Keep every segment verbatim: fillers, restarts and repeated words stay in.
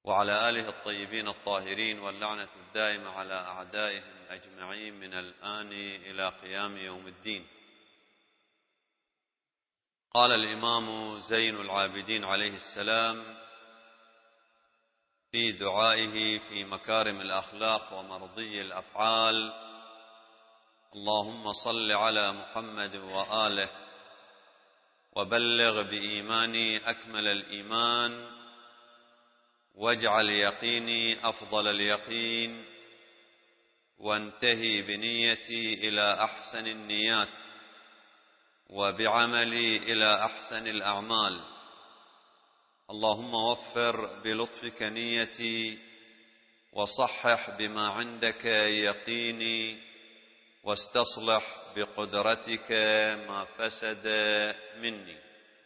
وعلى آله الطيبين الطاهرين، واللعنة الدائمة على أعدائهم أجمعين من الآن إلى قيام يوم الدين. قال الإمام زين العابدين عليه السلام في دعائه في مكارم الأخلاق ومرضي الأفعال: اللهم صل على محمد وآله وبلغ بإيماني أكمل الإيمان، واجعل يقيني أفضل اليقين، وانتهي بنيتي إلى أحسن النيات، وبعملي إلى أحسن الأعمال. اللهم وفر بلطفك نيتي، وصحح بما عندك يقيني، واستصلح بقدرتك ما فسد مني.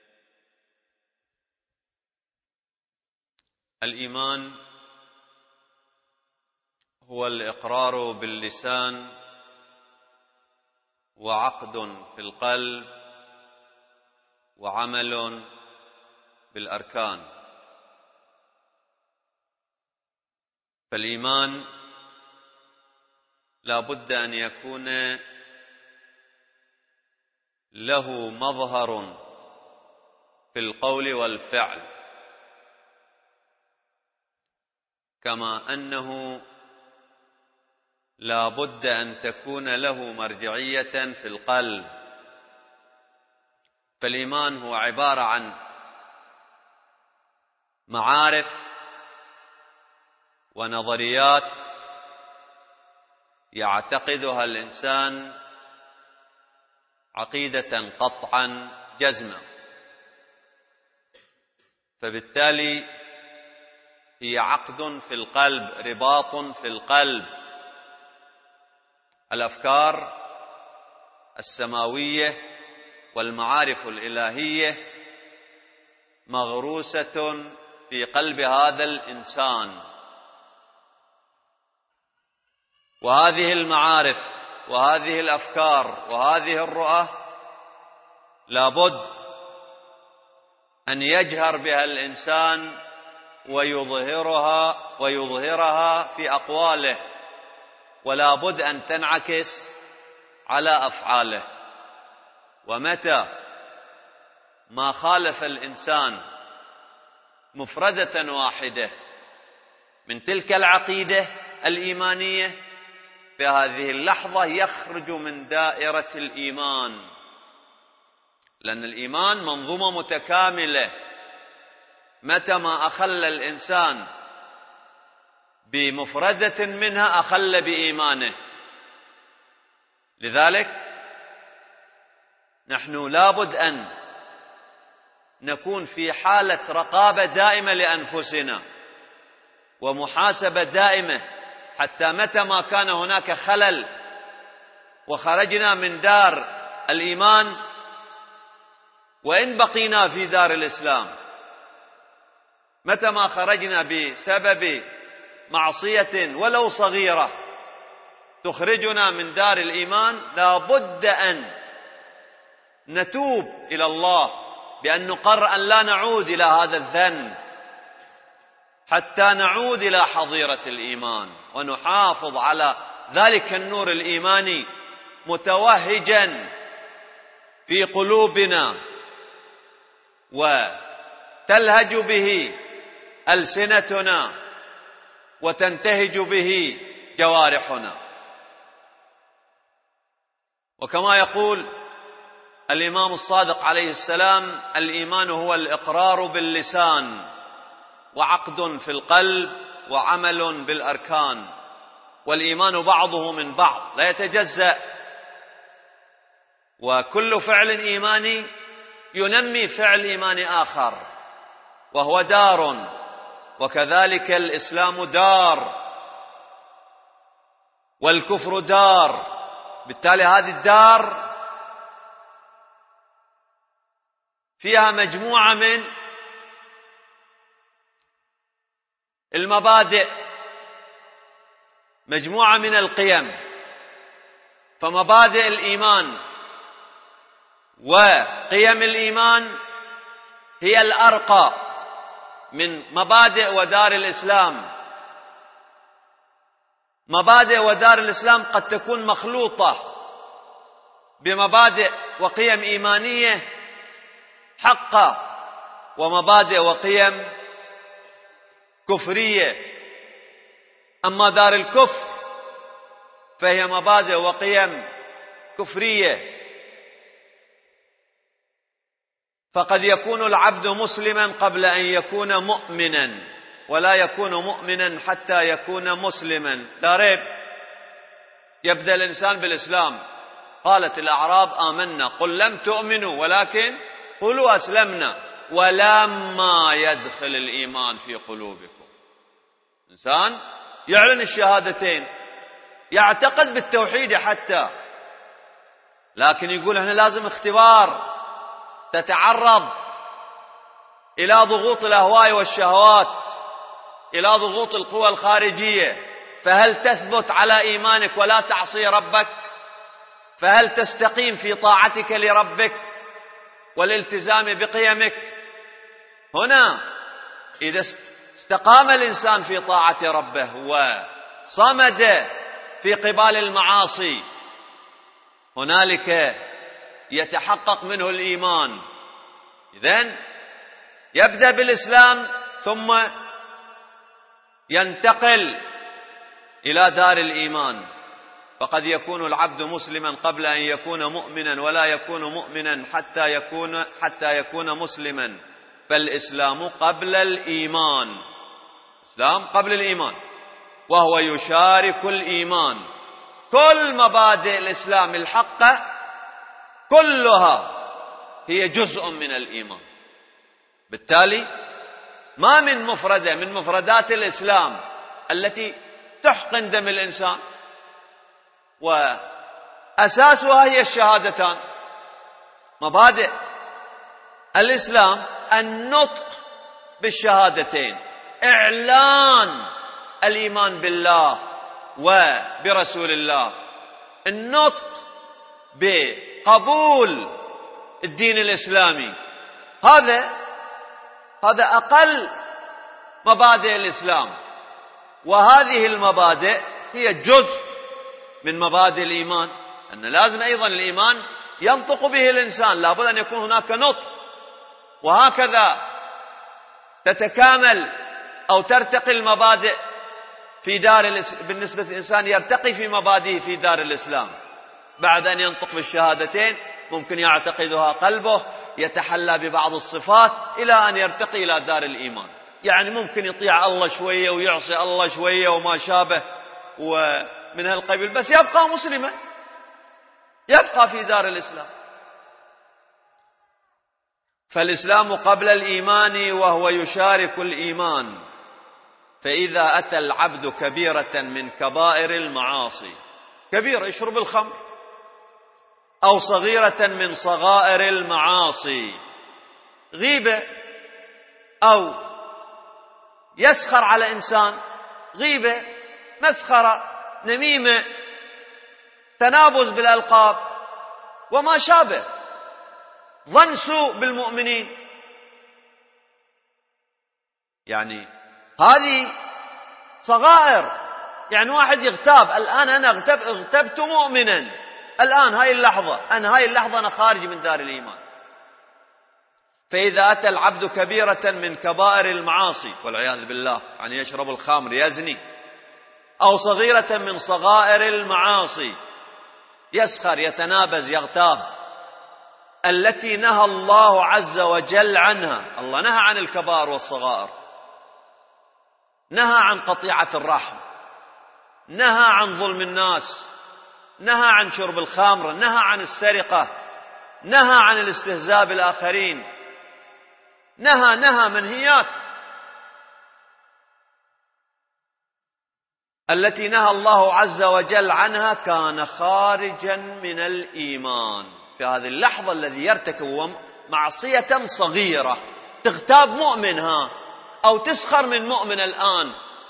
الإيمان هو الإقرار باللسان، وعقد في القلب، وعمل بالأركان. فالإيمان لا بد أن يكون له مظهر في القول والفعل، كما أنه لا بد أن تكون له مرجعية في القلب. فالإيمان هو عبارة عن معارف ونظريات يعتقدها الإنسان عقيدة قطعا جزما، فبالتالي هي عقد في القلب، رباط في القلب. الأفكار السماوية والمعارف الإلهية مغروسة في قلب هذا الإنسان، وهذه المعارف وهذه الأفكار وهذه الرؤى لابد أن يجهر بها الإنسان ويظهرها ويظهرها في أقواله، ولا بد أن تنعكس على أفعاله. ومتى ما خالف الإنسان مفردة واحدة من تلك العقيدة الإيمانية، في هذه اللحظة يخرج من دائرة الإيمان، لأن الإيمان منظومة متكاملة. متى ما أخل الإنسان بمفردة منها أخل بإيمانه. لذلك نحن لابد أن نكون في حالة رقابة دائمة لأنفسنا ومحاسبة دائمة، حتى متى ما كان هناك خلل وخرجنا من دار الإيمان، وإن بقينا في دار الإسلام، متى ما خرجنا بسبب معصية ولو صغيرة تخرجنا من دار الإيمان، لا بد أن نتوب إلى الله بأن نقرر أن لا نعود إلى هذا الذنب، حتى نعود إلى حظيرة الإيمان ونحافظ على ذلك النور الإيماني متوهجا في قلوبنا وتلهج به ألسنتنا وتنتهج به جوارحنا. وكما يقول الإمام الصادق عليه السلام: الإيمان هو الإقرار باللسان، وعقد في القلب، وعمل بالأركان. والإيمان بعضه من بعض لا يتجزأ، وكل فعل إيماني ينمي فعل إيماني آخر، وهو دار، وكذلك الإسلام دار والكفر دار. بالتالي هذه الدار فيها مجموعة من المبادئ، مجموعة من القيم. فمبادئ الإيمان وقيم الإيمان هي الأرقى من مبادئ ودار الإسلام. مبادئ ودار الإسلام قد تكون مخلوطة بمبادئ وقيم إيمانية حقة ومبادئ وقيم كفرية. أما دار الكفر فهي مبادئ وقيم كفرية. فقد يكون العبد مسلما قبل أن يكون مؤمنا، ولا يكون مؤمنا حتى يكون مسلما. لا ريب، يبدأ الإنسان بالإسلام. قالت الأعراب آمنا قل لم تؤمنوا ولكن قولوا أسلمنا ولما يدخل الإيمان في قلوبكم. إنسان يعلن الشهادتين، يعتقد بالتوحيد حتى، لكن يقول هنا لازم اختبار، تتعرض إلى ضغوط الأهواء والشهوات، إلى ضغوط القوى الخارجية. فهل تثبت على إيمانك ولا تعصي ربك؟ فهل تستقيم في طاعتك لربك والالتزام بقيمك؟ هنا إذا استقام الإنسان في طاعة ربه وصمد في قبال المعاصي، هنالك يتحقق منه الإيمان. إذن يبدأ بالإسلام ثم ينتقل إلى دار الإيمان. فقد يكون العبد مسلما قبل أن يكون مؤمنا، ولا يكون مؤمنا حتى يكون حتى يكون مسلما. فالإسلام قبل الإيمان، الإسلام قبل الإيمان، وهو يشارك الإيمان. كل مبادئ الإسلام الحقة كلها هي جزء من الإيمان. بالتالي ما من مفردة من مفردات الإسلام التي تحقن دم الإنسان، وأساسها هي الشهادتان. مبادئ الإسلام النطق بالشهادتين، إعلان الإيمان بالله وبرسول الله، النطق بقبول الدين الإسلامي. هذا هذا أقل مبادئ الإسلام، وهذه المبادئ هي جزء من مبادئ الإيمان. أن لازم أيضا الإيمان ينطق به الإنسان، لابد أن يكون هناك نطق. وهكذا تتكامل أو ترتقي المبادئ في دار الإس... بالنسبة للإنسان يرتقي في مبادئه في دار الإسلام. بعد أن ينطق بالشهادتين ممكن يعتقدها قلبه، يتحلى ببعض الصفات إلى أن يرتقي إلى دار الإيمان. يعني ممكن يطيع الله شوية ويعصي الله شوية وما شابه ومن هالقبيل، بس يبقى مسلما، يبقى في دار الإسلام. فالإسلام قبل الإيمان وهو يشارك الإيمان. فإذا أتى العبد كبيرة من كبائر المعاصي، كبيرة يشرب الخمر، أو صغيرة من صغائر المعاصي، غيبة، أو يسخر على إنسان، غيبة، مسخرة، نميمة، تنابز بالألقاب وما شابه، ظن سوء بالمؤمنين. يعني هذه صغائر. يعني واحد يغتاب، الآن أنا اغتب اغتبت مؤمنا، الآن هاي اللحظة أنا هاي اللحظة أنا خارج من دار الإيمان. فإذا أتى العبد كبيرة من كبائر المعاصي والعياذ بالله، يعني يشرب الخمر، يزني، أو صغيرة من صغائر المعاصي، يسخر، يتنابز، يغتاب، التي نهى الله عز وجل عنها. الله نهى عن الكبائر والصغائر، نهى عن قطيعة الرحم، نهى عن ظلم الناس، نهى عن شرب الخمر، نهى عن السرقة، نهى عن الاستهزاء بالآخرين، نهى نهى منهيات التي نهى الله عز وجل عنها. كان خارجا من الإيمان في هذه اللحظة الذي يرتكب معصية صغيرة، تغتاب مؤمن ها، أو تسخر من مؤمن الآن،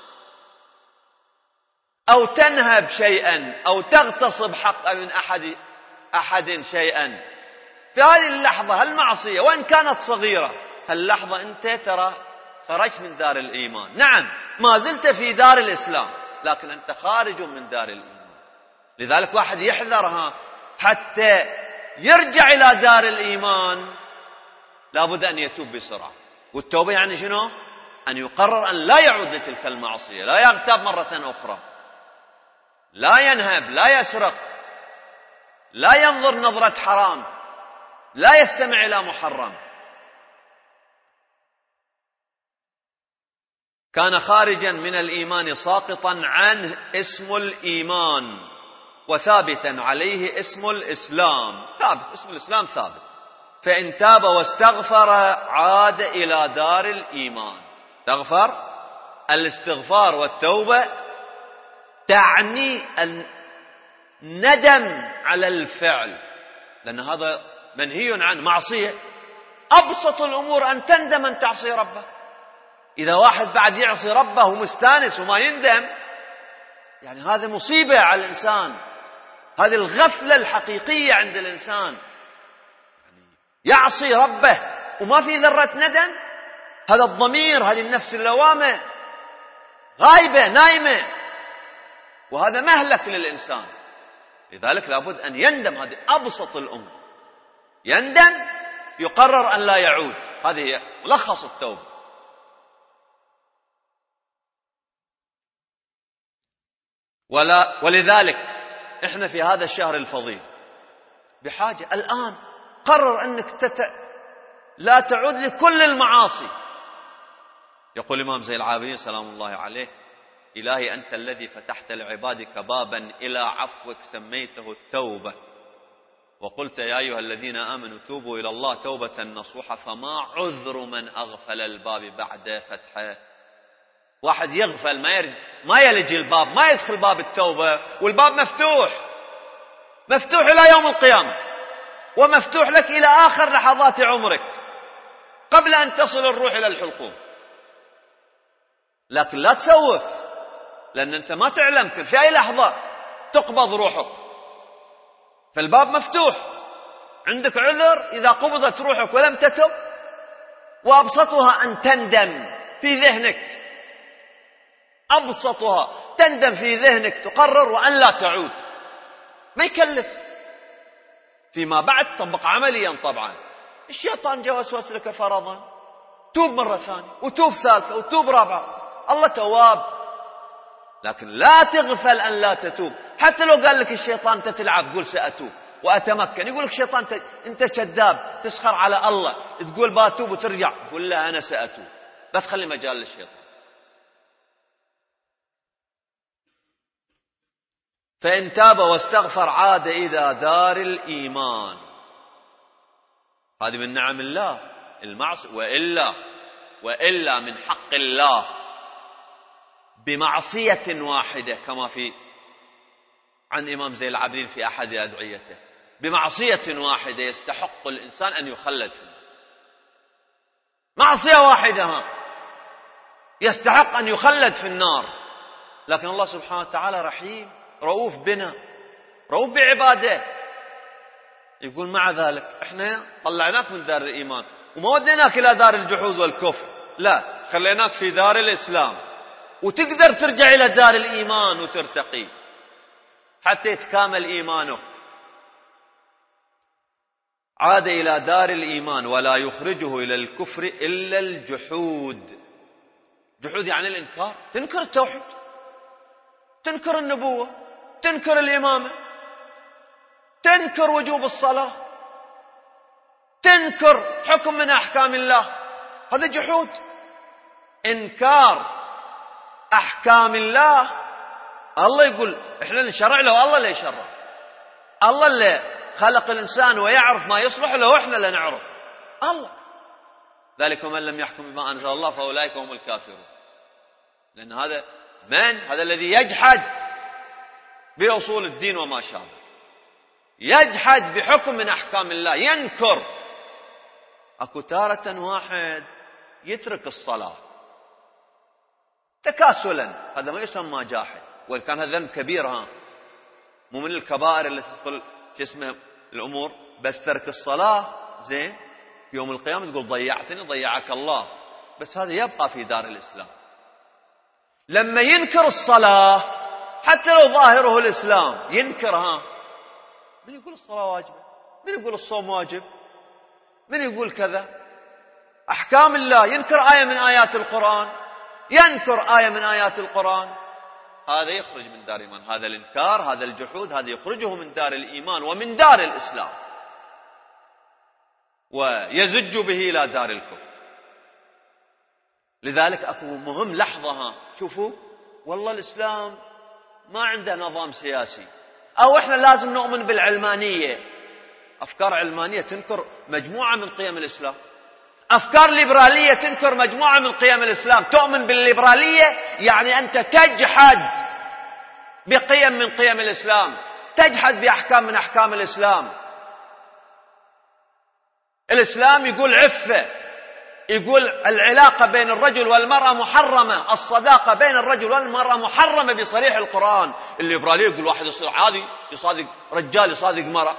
أو تنهب شيئا، أو تغتصب حقا من أحد أحد شيئا. في هذه اللحظة هالمعصية وإن كانت صغيرة، هاللحظة أنت ترى خرجت من دار الإيمان. نعم ما زلت في دار الإسلام لكن أنت خارج من دار الإيمان. لذلك واحد يحذرها حتى يرجع إلى دار الإيمان لابد أن يتوب بسرعة. والتوبة يعني شنو؟ أن يقرر أن لا يعود لتلك المعصية، لا يغتاب مرة أخرى، لا ينهب، لا يسرق، لا ينظر نظرة حرام، لا يستمع إلى محرم. كان خارجا من الإيمان ساقطا عنه اسم الإيمان وثابتا عليه اسم الإسلام. ثابت اسم الإسلام ثابت. فإن تاب واستغفر عاد إلى دار الإيمان. استغفر، الاستغفار والتوبة تعني الندم على الفعل، لأن هذا منهي عن معصية. أبسط الأمور أن تندم أن تعصي ربك. إذا واحد بعد يعصي ربه ومستانس وما يندم، يعني هذا مصيبة على الإنسان، هذه الغفلة الحقيقية عند الإنسان. يعني يعصي ربه وما في ذرة ندم، هذا الضمير، هذه النفس اللوامة غايبة نايمة، وهذا مهلك للإنسان. لذلك لابد أن يندم، هذه أبسط الأمور. يندم، يقرر أن لا يعود. هذه هي ملخص التوبة. ولا ولذلك احنا في هذا الشهر الفضيل بحاجة الآن قرر أنك تت... لا تعود لكل المعاصي. يقول الإمام زين العابدين سلام الله عليه: إلهي أنت الذي فتحت لعبادك بابا إلى عفوك سميته التوبة، وقلت يا أيها الذين آمنوا توبوا إلى الله توبة نصوحة، فما عذر من أغفل الباب بعد فتحه. واحد يغفل ما يرد ما يلج الباب، ما يدخل باب التوبة، والباب مفتوح مفتوح إلى يوم القيامة، ومفتوح لك إلى آخر لحظات عمرك قبل أن تصل الروح إلى الحلقوم. لكن لا تسوف، لأن أنت ما تعلم في أي لحظة تقبض روحك، فالباب مفتوح. عندك عذر إذا قبضت روحك ولم تتب، وأبسطها أن تندم في ذهنك، أبسطها تندم في ذهنك، تقرر وأن لا تعود. ما يكلف. فيما بعد طبق عمليا طبعا. الشيطان جاء وسوس لك فرضا، توب مرة ثانية وتوب ثالثة وتوب رابعة، الله تواب. لكن لا تغفل أن لا تتوب. حتى لو قال لك الشيطان أنت تلعب قول سأتوب وأتمكن، يقول لك الشيطان أنت كذاب تسخر على الله، تقول باتوب وترجع، قل له أنا سأتوب، لا تخلي مجال للشيطان. فإن تاب واستغفر عاد إلى دار الإيمان. هذه من نعم الله المعصية. وإلا وإلا من حق الله بمعصية واحدة، كما في عن إمام زين العابدين في أحد أدعيته، بمعصية واحدة يستحق الإنسان أن يخلد فيها. معصية واحدة يستحق أن يخلد في النار. لكن الله سبحانه وتعالى رحيم رؤوف بنا، رؤوف بعباده. يقول مع ذلك احنا طلعناك من دار الإيمان وما وديناك إلى دار الجحود والكفر، لا، خليناك في دار الإسلام، وتقدر ترجع إلى دار الإيمان وترتقي حتى يتكامل إيمانك. عاد إلى دار الإيمان ولا يخرجه إلى الكفر إلا الجحود. جحود يعني الإنكار، تنكر التوحيد، تنكر النبوة، تنكر الإمامة، تنكر وجوب الصلاة، تنكر حكم من أحكام الله. هذا جحود، إنكار أحكام الله. الله يقول إحنا نشرع له، الله اللي يشرع، الله اللي خلق الإنسان ويعرف ما يصلح له، إحنا اللي نعرف الله. ذلك من لم يحكم بما أنزل الله فأولئك هم الكافرون. لأن هذا من هذا الذي يجحد بأصول الدين وما شابه، يجحد بحكم من أحكام الله، ينكر. أكو تارة واحد يترك الصلاة تكاسلا، هذا ما يسمى جاحد، وإن كان هذا ذنب كبير، ها مو من الكبائر اللي تدخل جسمه الأمور، بس ترك الصلاة زين في يوم القيامة تقول ضيعتني ضيعك الله. بس هذا يبقى في دار الإسلام. لما ينكر الصلاة حتى لو ظاهره الإسلام ينكرها، من يقول الصلاة واجبة؟ من يقول الصوم واجب؟ من يقول كذا؟ أحكام الله، ينكر آية من آيات القرآن، ينكر آية من آيات القرآن، هذا يخرج من دار الإيمان. هذا الإنكار، هذا الجحود، هذا يخرجه من دار الإيمان ومن دار الإسلام ويزج به إلى دار الكفر. لذلك أكو مهم لحظة، شوفوا والله الإسلام ما عنده نظام سياسي، أو إحنا لازم نؤمن بالعلمانية، أفكار علمانية تنكر مجموعة من قيم الإسلام، أفكار ليبرالية تنكر مجموعة من قيم الإسلام. تؤمن بالليبرالية يعني أنت تجحد بقيم من قيم الإسلام، تجحد بأحكام من أحكام الإسلام. الإسلام يقول عفة، يقول العلاقة بين الرجل والمرأة محرمة، الصداقة بين الرجل والمرأة محرمة بصريح القرآن. الليبرالية يقول واحد يصير عادي يصادق رجال يصادق مرأة،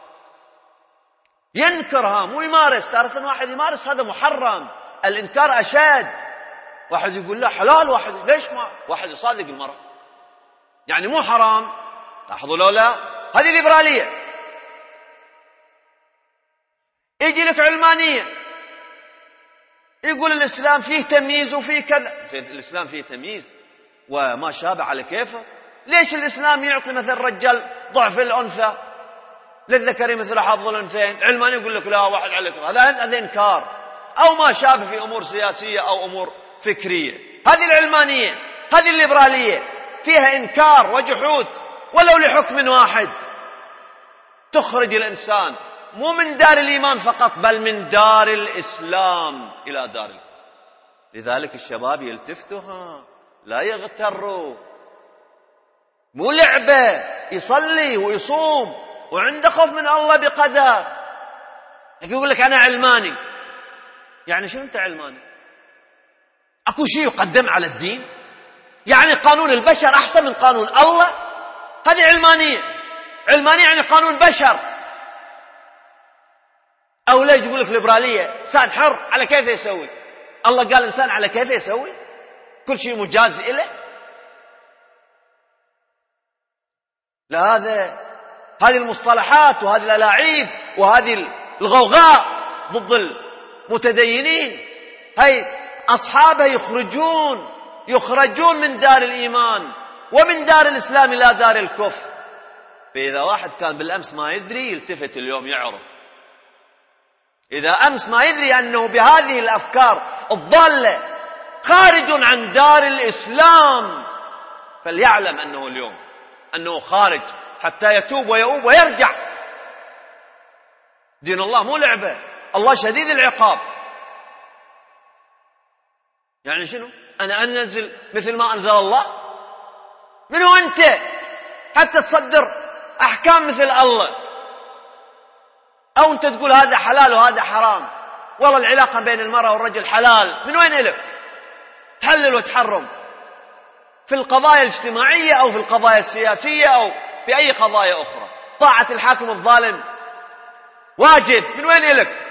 ينكرها مو يمارس. تارة واحد يمارس هذا محرم، الإنكار أشد. واحد يقول لا حلال، واحد ليش ما واحد يصادق المرأة يعني مو حرام. لاحظوا لولا هذه الليبرالية. يجي لك علمانية يقول الإسلام فيه تمييز وفيه كذا. الإسلام فيه تمييز وما شابه على كيفه. ليش الإسلام يعطي مثل الرجال ضعف الأنثى للذكر مثل حظ الأنثيين؟ علماني يقول لك لا واحد عليك، هذا هذا إنكار أو ما شابه في أمور سياسية أو أمور فكرية. هذه العلمانية، هذه الليبرالية فيها إنكار وجحود ولو لحكم واحد، تخرج الإنسان مو من دار الإيمان فقط بل من دار الإسلام إلى دار الكفر. لذلك الشباب يلتفتوا، ها لا يغتروا، مو لعبة، يصلي ويصوم وعنده خوف من الله بقدر. يقول لك أنا علماني، يعني شو أنت علماني؟ أكو شيء يقدم على الدين؟ يعني قانون البشر أحسن من قانون الله؟ هذه علمانية. علمانية يعني قانون بشر. أو ليش يقول لك ليبرالية؟ إنسان حر على كيف يسوي. الله قال إنسان على كيف يسوي، كل شيء مجاز إله. لا، هذا هذه المصطلحات وهذه الألاعيب وهذه الغوغاء ضد المتدينين، هي أصحابها يخرجون يخرجون من دار الإيمان ومن دار الإسلام إلى دار الكفر. فإذا واحد كان بالأمس ما يدري يلتفت اليوم يعرف. إذا أمس ما يدري أنه بهذه الأفكار الضالة خارج عن دار الإسلام، فليعلم أنه اليوم أنه خارج حتى يتوب ويؤوب ويرجع. دين الله مو لعبة، الله شديد العقاب. يعني شنو؟ أنا أنزل مثل ما أنزل الله؟ من هو أنت حتى تصدر أحكام مثل الله؟ أو أنت تقول هذا حلال وهذا حرام، والله العلاقة بين المرأة والرجل حلال، من وين إلك تحلل وتحرم في القضايا الاجتماعية أو في القضايا السياسية أو في أي قضايا أخرى؟ طاعة الحاكم الظالم واجب، من وين إلك؟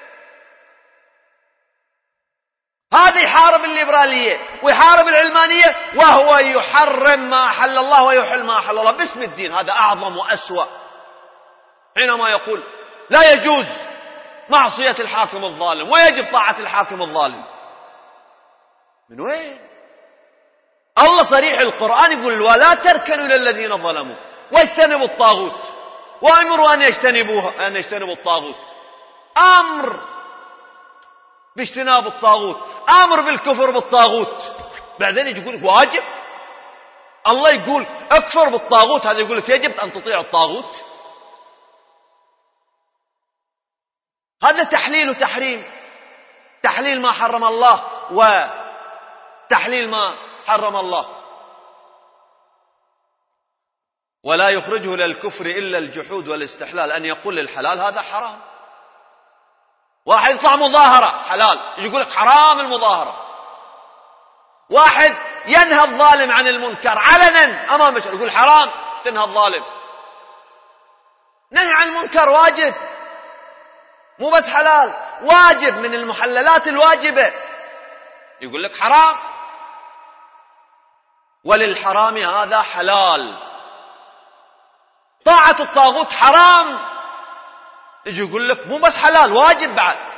هذا يحارب الليبرالية ويحارب العلمانية وهو يحرم ما أحل الله ويحل ما أحل الله باسم الدين. هذا أعظم وأسوأ، حينما يقول لا يجوز معصية الحاكم الظالم ويجب طاعة الحاكم الظالم. من وين؟ الله صريح القرآن يقول ولا تركنوا للذين ظلموا واجتنبوا الطاغوت وأمروا أن يجتنبوها أن يجتنبوا الطاغوت. أمر باجتناب الطاغوت، أمر بالكفر بالطاغوت. بعدين يجي يقول واجب. الله يقول اكفر بالطاغوت، هذا يقول لك يجب أن تطيع الطاغوت. هذا تحليل وتحريم، تحليل ما حرم الله وتحليل ما حرم الله. ولا يخرجه للكفر إلا الجحود والاستحلال، أن يقول للحلال هذا حرام. واحد يطلع مظاهرة حلال يقول لك حرام المظاهرة. واحد ينهى الظالم عن المنكر علنا أمام البشر يقول حرام تنهى الظالم. نهي عن المنكر واجب، مو بس حلال، واجب من المحللات الواجبة. يقول لك حرام، وللحرام هذا حلال. طاعة الطاغوت حرام، يجي يقول لك مو بس حلال واجب بعد.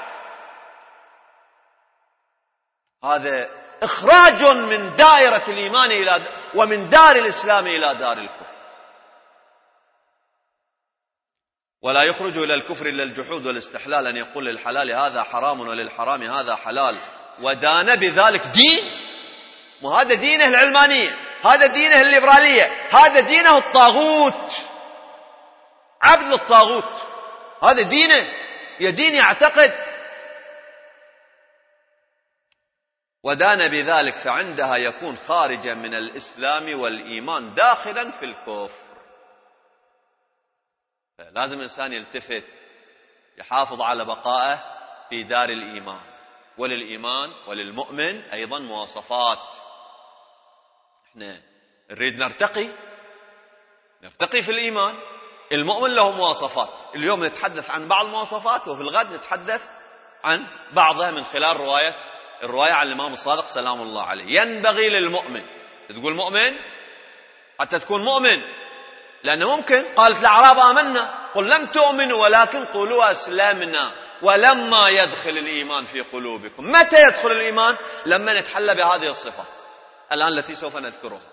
هذا إخراج من دائرة الإيمان إلى ومن دار الإسلام إلى دار الكفر. ولا يخرج إلى الكفر إلا الجحود والاستحلال، أن يقول للحلال هذا حرام وللحرام هذا حلال، ودان بذلك دين. وهذا دينه العلمانية، هذا دينه الليبرالية، هذا دينه الطاغوت، عبد للطاغوت، هذا دينه، يدين يعتقد. ودان بذلك فعندها يكون خارجا من الإسلام والإيمان داخلا في الكفر. لازم الإنسان يلتفت، يحافظ على بقائه في دار الإيمان. وللإيمان وللمؤمن أيضا مواصفات. احنا نريد نرتقي نرتقي في الإيمان. المؤمن له مواصفات، اليوم نتحدث عن بعض المواصفات، وفي الغد نتحدث عن بعضها من خلال رواية الرواية عن الإمام الصادق سلام الله عليه. ينبغي للمؤمن، تقول مؤمن حتى تكون مؤمن، لأنه ممكن قالت الأعراب آمنا، قل لم تؤمنوا ولكن قولوا أسلمنا ولما يدخل الإيمان في قلوبكم. متى يدخل الإيمان؟ لما نتحلى بهذه الصفات الآن التي سوف نذكرها.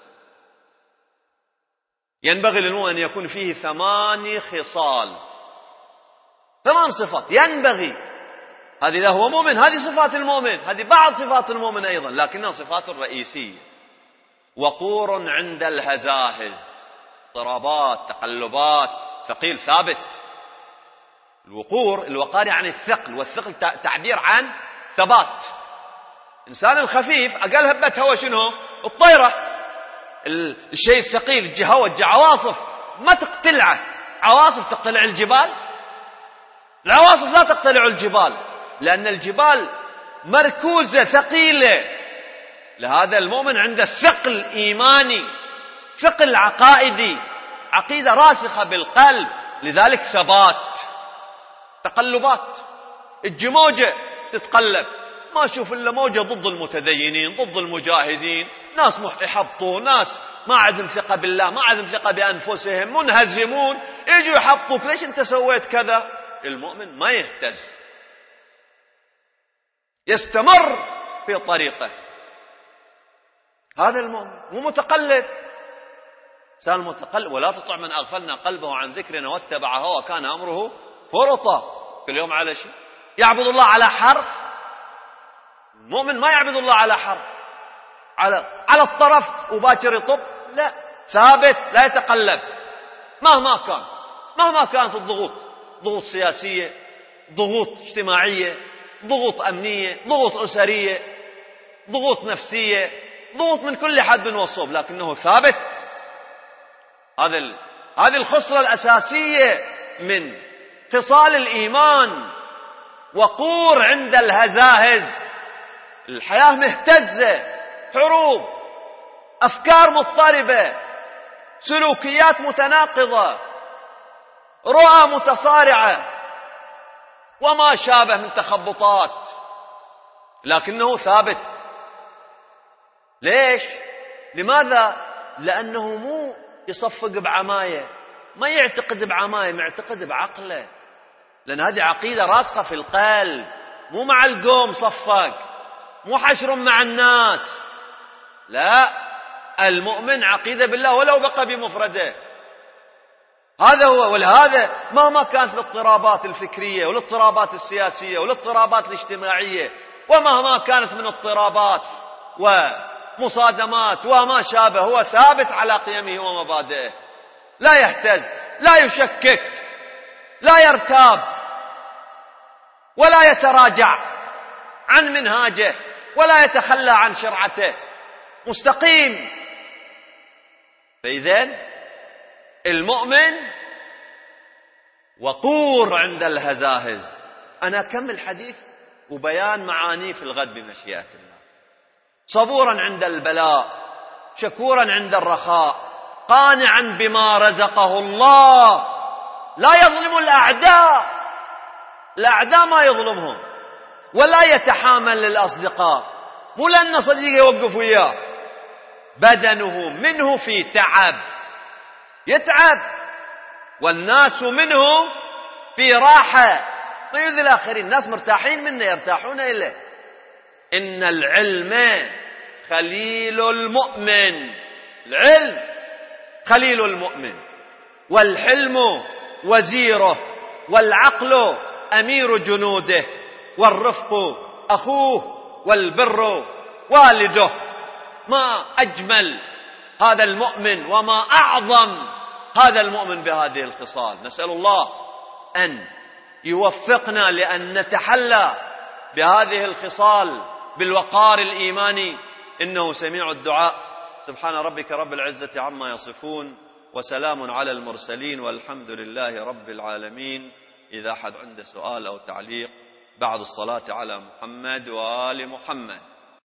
ينبغي للمؤمن أن يكون فيه ثماني خصال، ثمان صفات ينبغي. هذه إذا هو مؤمن، هذه صفات المؤمن، هذه بعض صفات المؤمن أيضا، لكنها صفات رئيسية. وقور عند الهزاهز، اضطرابات، تقلبات، ثقيل ثابت. الوقور، الوقار يعني الثقل، والثقل تعبير عن ثبات. الإنسان الخفيف أقل هبة هو شنو؟ الطيرة. الشيء الثقيل الجهوة العواصف ما تقتلعه. عواصف تقتلع الجبال؟ العواصف لا تقتلع الجبال، لأن الجبال مركوزة ثقيلة. لهذا المؤمن عنده ثقل إيماني، ثقل عقائدي، عقيدة راسخة بالقلب، لذلك ثبات. تقلبات، الجموجة تتقلب، ما أشوف إلا موجة ضد المتدينين، ضد المجاهدين، ناس يحبطون، ناس ما عندهم ثقة بالله، ما عندهم ثقة بأنفسهم، منهزمون، يجوا يحبطوك، ليش أنت سويت كذا؟ المؤمن ما يهتز، يستمر في طريقه. هذا المؤمن مو متقلب. إنسان متقلب، ولا تطع من أغفلنا قلبه عن ذكرنا واتبع هواه كان أمره فرطا. كل يوم على شيء، يعبد الله على حرف. المؤمن ما يعبد الله على حرف، على على الطرف وباكر يطب، لا، ثابت لا يتقلب مهما كان، مهما كانت الضغوط، ضغوط سياسية، ضغوط اجتماعية، ضغوط أمنية، ضغوط أسرية، ضغوط نفسية، ضغوط من كل حد وصوب، لكنه ثابت. هذا هذه الخصلة الأساسية من خصال الإيمان. وقور عند الهزاهز، الحياة مهتزة، حروب، أفكار مضطربة، سلوكيات متناقضة، رؤى متصارعة، وما شابه من تخبطات، لكنه ثابت. ليش؟ لماذا؟ لأنه مو يصفق بعماية، ما يعتقد بعماية، معتقد بعقله، لأن هذه عقيدة راسخة في القلب، مو مع القوم صفق، مو حشر مع الناس، لا، المؤمن عقيدة بالله ولو بقى بمفرده. هذا هو. ولهذا مهما كانت الاضطرابات الفكرية والاضطرابات السياسية والاضطرابات الاجتماعية، ومهما كانت من اضطرابات ومصادمات وما شابه، هو ثابت على قيمه ومبادئه، لا يهتز، لا يشكك، لا يرتاب، ولا يتراجع عن منهاجه، ولا يتخلى عن شرعته، مستقيم. فإذن المؤمن وقور عند الهزاهز. أنا أكمل حديث وبيان معانيه في الغد بمشيئة الله. صبورا عند البلاء، شكورا عند الرخاء، قانعا بما رزقه الله، لا يظلم الأعداء، الأعداء ما يظلمهم، ولا يتحامل للأصدقاء، مو لأن صديقه يوقف وياه، بدنه منه في تعب، يتعب، والناس منه في راحة، ما يؤذي الآخرين. الناس مرتاحين منه، يرتاحون إليه. إن العلم خليل المؤمن، العلم خليل المؤمن، والحلم وزيره، والعقل أمير جنوده، والرفق أخوه، والبر والده. ما أجمل هذا المؤمن وما أعظم هذا المؤمن بهذه الخصال. نسأل الله أن يوفقنا لأن نتحلى بهذه الخصال بالوقار الإيماني، إنه سميع الدعاء. سبحان ربك رب العزة عما يصفون، وسلام على المرسلين، والحمد لله رب العالمين. إذا أحد عنده سؤال أو تعليق بعد الصلاة على محمد وآل محمد.